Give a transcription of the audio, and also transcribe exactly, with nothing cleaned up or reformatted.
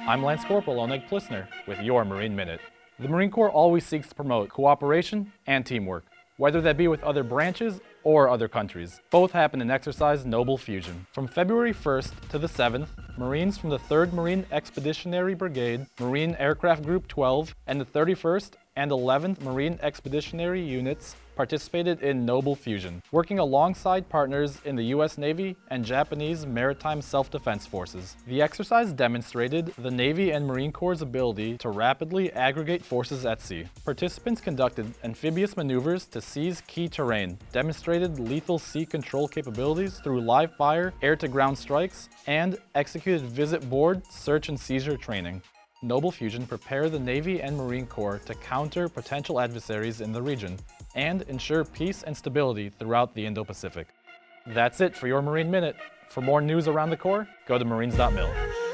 I'm Lance Corporal Oleg Plisner with your Marine Minute. The Marine Corps always seeks to promote cooperation and teamwork, whether that be with other branches or other countries. Both happen in Exercise Noble Fusion. From February first to the seventh, Marines from the third Marine Expeditionary Brigade, Marine Aircraft Group twelve, and the thirty-first and eleventh Marine Expeditionary Units participated in Noble Fusion, working alongside partners in the U S Navy and Japanese Maritime Self-Defense Forces. The exercise demonstrated the Navy and Marine Corps' ability to rapidly aggregate forces at sea. Participants conducted amphibious maneuvers to seize key terrain, demonstrated lethal sea control capabilities through live fire, air-to-ground strikes, and executed visit board, search and seizure training. Noble Fusion prepared the Navy and Marine Corps to counter potential adversaries in the region and ensure peace and stability throughout the Indo-Pacific. That's it for your Marine Minute. For more news around the Corps, go to marines dot mil.